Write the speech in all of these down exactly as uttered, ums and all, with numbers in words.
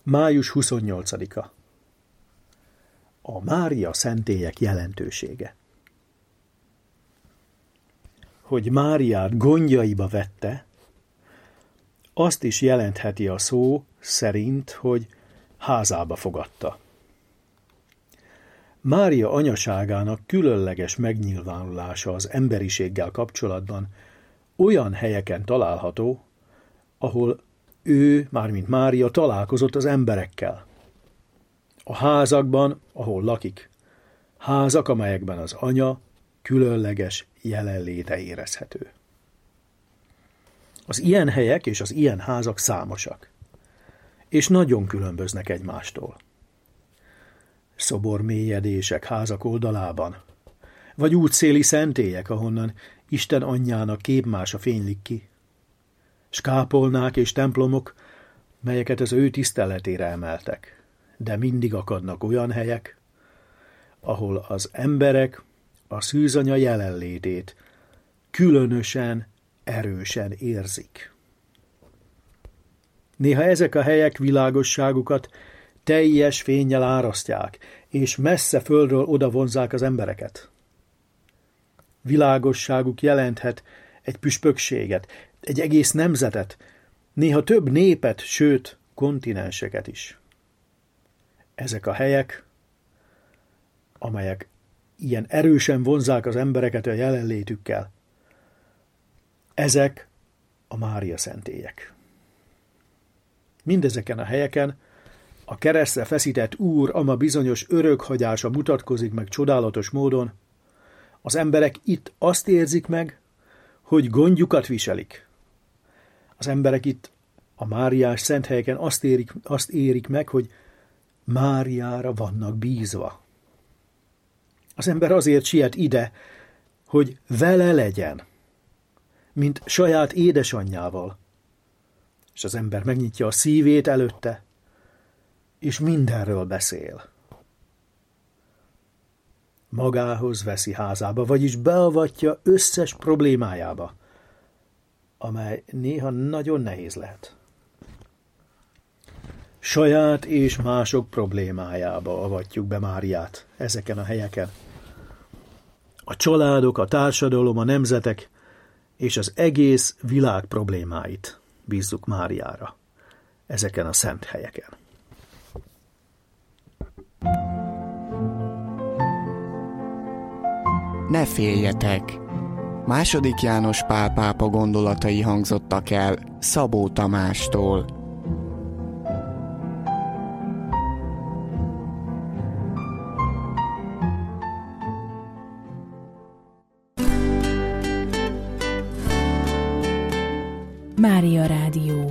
május huszonnyolcadika. A Mária szentélyek jelentősége. Hogy Máriát gondjaiba vette, azt is jelentheti a szó szerint, hogy házába fogadta. Mária anyaságának különleges megnyilvánulása az emberiséggel kapcsolatban olyan helyeken található, ahol ő, mármint Mária, találkozott az emberekkel. A házakban, ahol lakik. Házak, amelyekben az anya különleges jelenléte érezhető. Az ilyen helyek és az ilyen házak számosak, és nagyon különböznek egymástól. Szobormélyedések házak oldalában, vagy útszéli szentélyek, ahonnan Isten anyjának képmása fénylik ki, s kápolnák és templomok, melyeket az ő tiszteletére emeltek, de mindig akadnak olyan helyek, ahol az emberek a szűzanya jelenlétét különösen, erősen érzik. Néha ezek a helyek világosságukat teljes fénnyel árasztják, és messze földről odavonzák az embereket. Világosságuk jelenthet egy püspökséget, egy egész nemzetet, néha több népet, sőt, kontinenseket is. Ezek a helyek, amelyek ilyen erősen vonzzák az embereket a jelenlétükkel, ezek a Mária szentélyek. Mindezeken a helyeken a keresztre feszített Úr ama bizonyos örökhagyása mutatkozik meg csodálatos módon. Az emberek itt azt érzik meg, hogy gondjukat viselik. Az emberek itt a máriás szent helyeken azt érik, azt érik meg, hogy Máriára vannak bízva. Az ember azért siet ide, hogy vele legyen, mint saját édesanyjával. És az ember megnyitja a szívét előtte, és mindenről beszél. Magához veszi házába, vagyis beavatja összes problémájába, amely néha nagyon nehéz lehet. Saját és mások problémájába avatjuk be Máriát ezeken a helyeken. A családok, a társadalom, a nemzetek és az egész világ problémáit bízzuk Máriára ezeken a szent helyeken. Ne féljetek! Második János Pál pápa gondolatai hangzottak el Szabó Tamástól. Mária Rádió.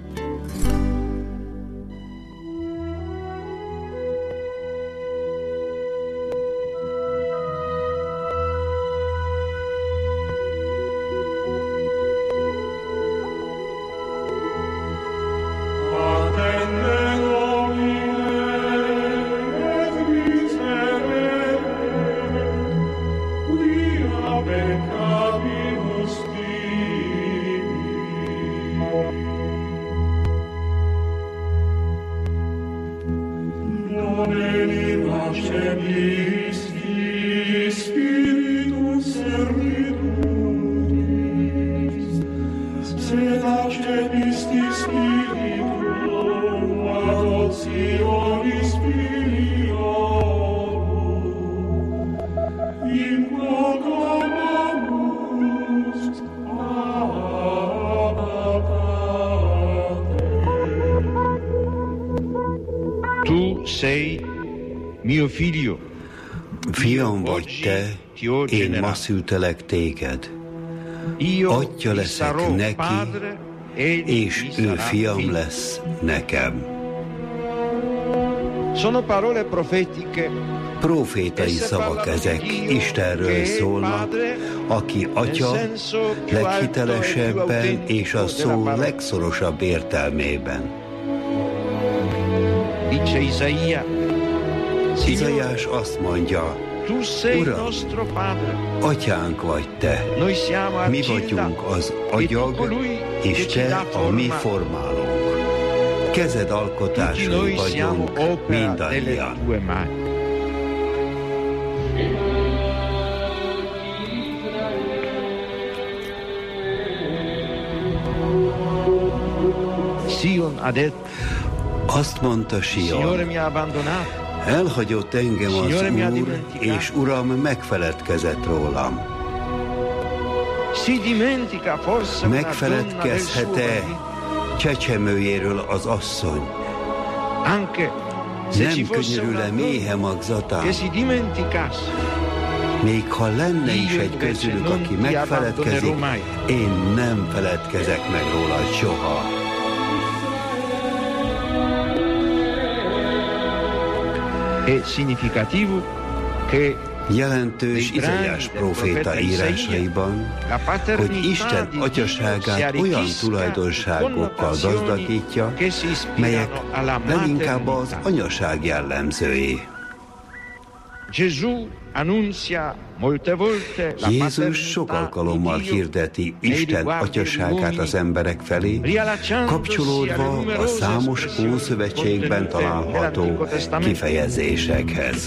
Fiam vagy te, én ma szültelek téged. Atya leszek neki, és ő fiam lesz nekem. Profétai szavak ezek, Istenről szólnak, aki atya leghitelesebben és a szó legszorosabb értelmében. Izaiás azt mondja, Uram, atyánk vagy te, mi vagyunk az agyag, és te a mi formálónk. kezed alkotásai vagyunk mindannyian. Azt mondta Sion, elhagyott engem az Úr, és Uram megfeledkezett rólam. Megfeledkezhet-e csecsemőjéről az asszony? Nem könyörül-e méhe magzatán? Még ha lenne is egy közülük, aki megfeledkezik, én nem feledkezek meg róla soha. Jelentős Izaiás próféta írásaiban, hogy Isten atyaságát olyan tulajdonságokkal gazdagítja, melyek leginkább az anyaság jellemzői. Jézus sok alkalommal hirdeti Isten atyaságát az emberek felé, kapcsolódva a számos Ószövetségben található kifejezésekhez.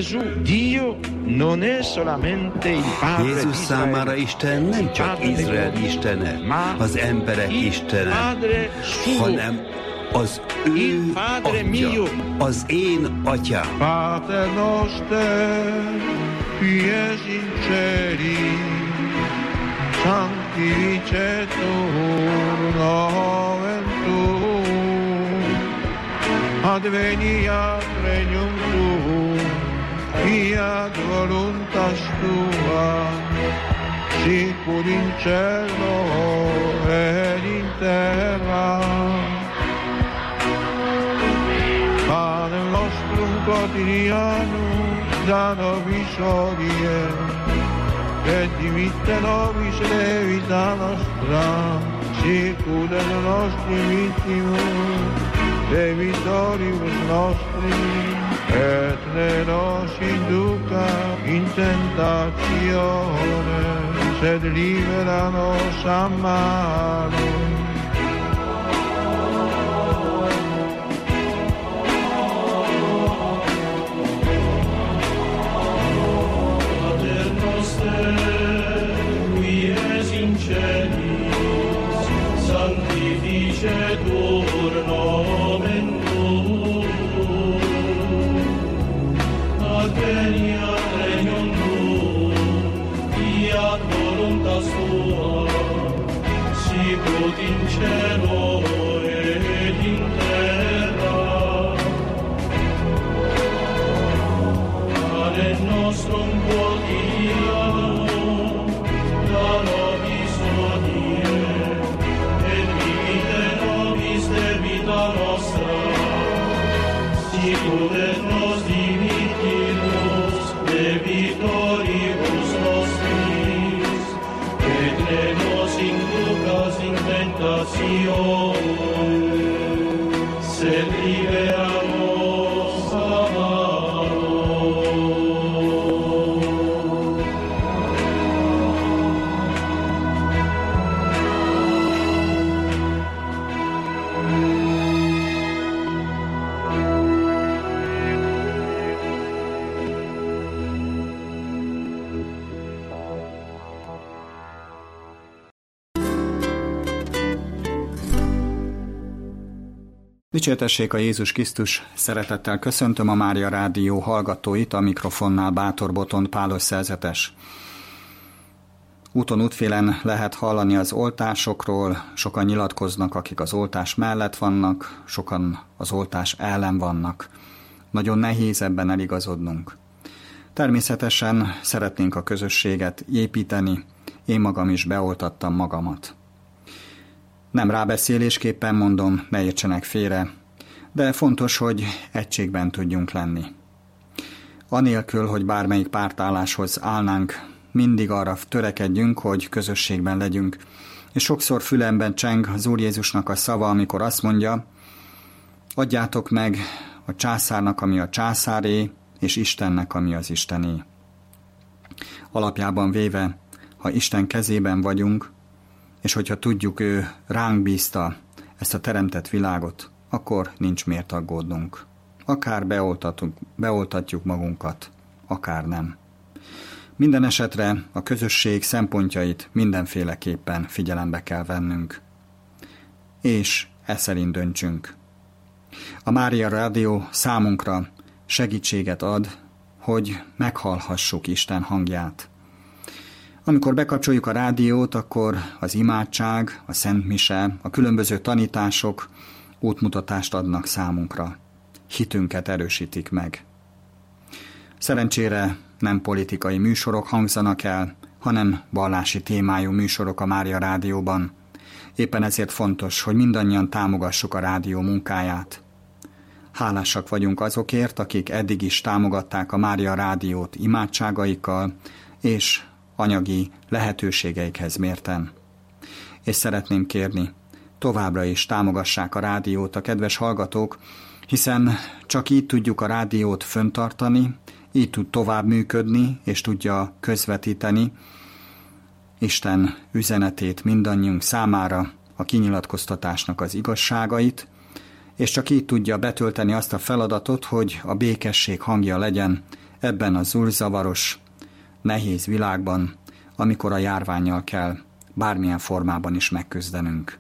Jézus számára Isten nem csak Izrael istene, az emberek istene, hanem az ő atya, az én atyám. Pater noster, qui es in celi, sanctificetur nomen tuum, adveniat regnum tuum, fiat voluntas tua, sicut in cielo et in terra. Panem nostrum quotidianum da nobis hodie, et dimitte nobis levita nostra, sicut et nostri vittimus, debitoribus nostri, et ne nos induca in tentatione, sed libera nos a malo. Sanctificetur nomen tuum, adveniat regnum tuum, fiat voluntas tua, sicut in cielo et in terra. Panem nostrum quotidianum da nobis hodie, debita nostra, sicut et nos dimittimus debitoribus nostris, et ne nos inducas in tentatione, sed libera nos a malo. Dicsértessék a Jézus Krisztus, szeretettel köszöntöm a Mária Rádió hallgatóit, a mikrofonnál Bátor Botond Pálos szerzetes. Úton útfélen lehet hallani az oltásokról, sokan nyilatkoznak, akik az oltás mellett vannak, sokan az oltás ellen vannak. Nagyon nehéz ebben eligazodnunk. Természetesen szeretnénk a közösséget építeni, én magam is beoltattam magamat. Nem rábeszélésképpen mondom, ne értsenek félre, de fontos, hogy egységben tudjunk lenni. Anélkül, hogy bármelyik pártálláshoz állnánk, mindig arra törekedjünk, hogy közösségben legyünk. És sokszor fülemben cseng az Úr Jézusnak a szava, amikor azt mondja, adjátok meg a császárnak, ami a császáré, és Istennek, ami az Istené. Alapjában véve, ha Isten kezében vagyunk, és hogyha tudjuk, ő ránk bízta ezt a teremtett világot, akkor nincs miért aggódnunk. Akár beoltatunk, beoltatjuk magunkat, akár nem. Minden esetre a közösség szempontjait mindenféleképpen figyelembe kell vennünk. És e szerint döntsünk. A Mária Rádió számunkra segítséget ad, hogy meghallhassuk Isten hangját. Amikor bekapcsoljuk a rádiót, akkor az imádság, a Szent Mise, a különböző tanítások útmutatást adnak számunkra. Hitünket erősítik meg. Szerencsére nem politikai műsorok hangzanak el, hanem vallási témájú műsorok a Mária Rádióban. Éppen ezért fontos, hogy mindannyian támogassuk a rádió munkáját. Hálásak vagyunk azokért, akik eddig is támogatták a Mária Rádiót imádságaikkal és anyagi lehetőségeikhez mérten. És szeretném kérni, továbbra is támogassák a rádiót a kedves hallgatók, hiszen csak így tudjuk a rádiót föntartani, így tud tovább működni, és tudja közvetíteni Isten üzenetét mindannyiunk számára, a kinyilatkoztatásnak az igazságait, és csak így tudja betölteni azt a feladatot, hogy a békesség hangja legyen ebben a zúrzavaros, nehéz világban, amikor a járvánnyal kell bármilyen formában is megküzdenünk.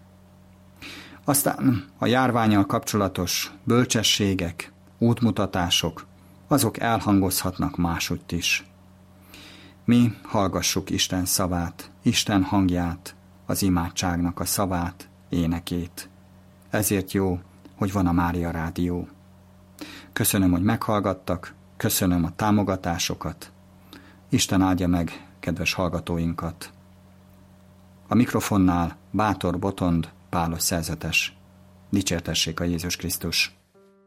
Aztán a járvánnyal kapcsolatos bölcsességek, útmutatások, azok elhangozhatnak másutt is. Mi hallgassuk Isten szavát, Isten hangját, az imádságnak a szavát, énekét. Ezért jó, hogy van a Mária Rádió. Köszönöm, hogy meghallgattak, köszönöm a támogatásokat. Isten áldja meg kedves hallgatóinkat. A mikrofonnál Bátor Botond, Pálos szerzetes. Dicsértessék a Jézus Krisztus!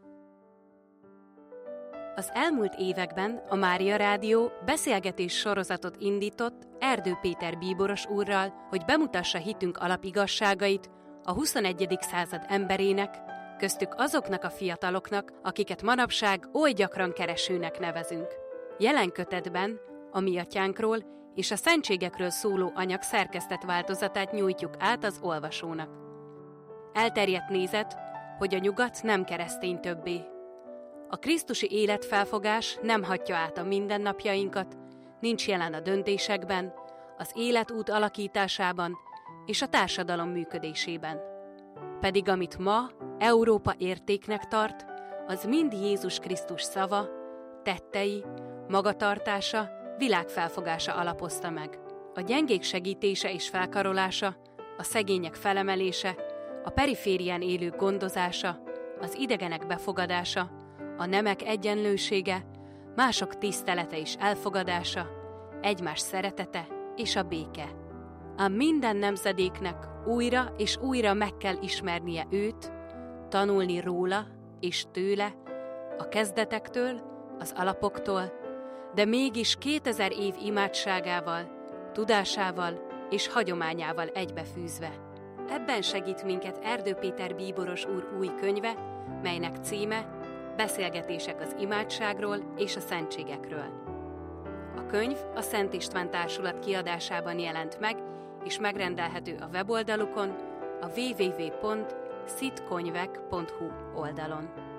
Az elmúlt években a Mária Rádió beszélgetés sorozatot indított Erdő Péter bíboros úrral, hogy bemutassa hitünk alapigazságait a huszonegyedik század emberének, köztük azoknak a fiataloknak, akiket manapság oly gyakran keresőnek nevezünk. Jelen kötetben a Mi Atyánkról és a szentségekről szóló anyag szerkesztett változatát nyújtjuk át az olvasónak. Elterjedt nézet, hogy a nyugat nem keresztény többé. A krisztusi életfelfogás nem hagyja át a mindennapjainkat, nincs jelen a döntésekben, az életút alakításában és a társadalom működésében. Pedig amit ma Európa értéknek tart, az mind Jézus Krisztus szava, tettei, magatartása, világfelfogása alapozta meg. A gyengék segítése és felkarolása, a szegények felemelése, a periférián élők gondozása, az idegenek befogadása, a nemek egyenlősége, mások tisztelete és elfogadása, egymás szeretete és a béke. Ám minden nemzedéknek újra és újra meg kell ismernie őt, tanulni róla és tőle, a kezdetektől, az alapoktól, de mégis kétezer év imádságával, tudásával és hagyományával egybefűzve. Ebben segít minket Erdő Péter bíboros úr új könyve, melynek címe Beszélgetések az imádságról és a szentségekről. A könyv a Szent István Társulat kiadásában jelent meg, és megrendelhető a weboldalukon, a double-u double-u double-u pont szitkönyvek pont hu oldalon.